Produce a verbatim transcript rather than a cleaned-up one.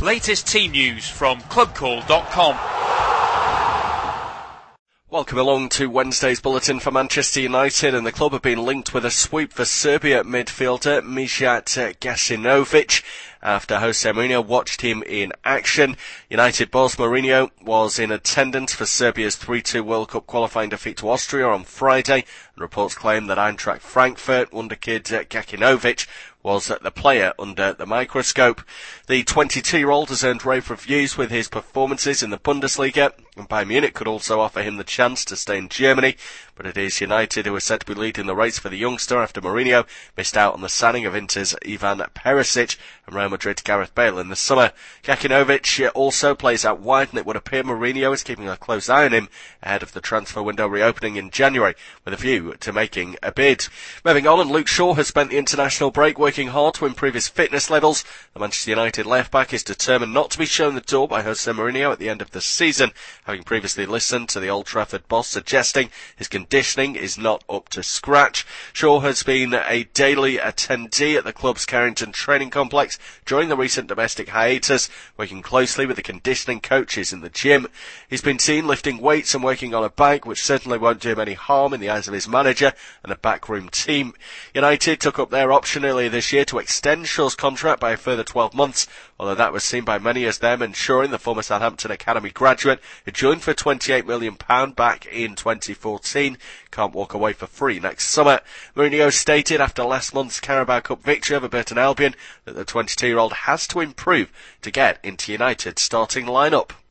Latest team news from club call dot com. Welcome along to Wednesday's bulletin for Manchester United, and the club have been linked with a sweep for Serbia midfielder Mijat Gacinovic after Jose Mourinho watched him in action. United boss Mourinho was in attendance for Serbia's three two World Cup qualifying defeat to Austria on Friday, and reports claim that Eintracht Frankfurt wonderkid Gacinovic was the player under the microscope. The twenty-two-year-old has earned rave reviews with his performances in the Bundesliga, and Bayern Munich could also offer him the chance to stay in Germany, but it is United who are said to be leading the race for the youngster after Mourinho missed out on the signing of Inter's Ivan Perisic and Real Madrid's Gareth Bale in the summer. Gacinovic also plays out wide, and it would appear Mourinho is keeping a close eye on him ahead of the transfer window reopening in January, with a view to making a bid. Moving on, and Luke Shaw has spent the international break working hard to improve his fitness levels. The Manchester United left-back is determined not to be shown the door by Jose Mourinho at the end of the season, having previously listened to the Old Trafford boss suggesting his conditioning is not up to scratch. Shaw has been a daily attendee at the club's Carrington training complex during the recent domestic hiatus, working closely with the conditioning coaches in the gym. He's been seen lifting weights and working on a bike, which certainly won't do him any harm in the eyes of his manager and the backroom team. United took up their option earlier this year to extend Shaw's contract by a further twelve months, although that was seen by many as them ensuring the former Southampton Academy graduate, who joined for twenty-eight million pounds back in twenty fourteen, can't walk away for free next summer. Mourinho stated after last month's Carabao Cup victory over Burton Albion that the twenty-two-year-old has to improve to get into United's starting lineup.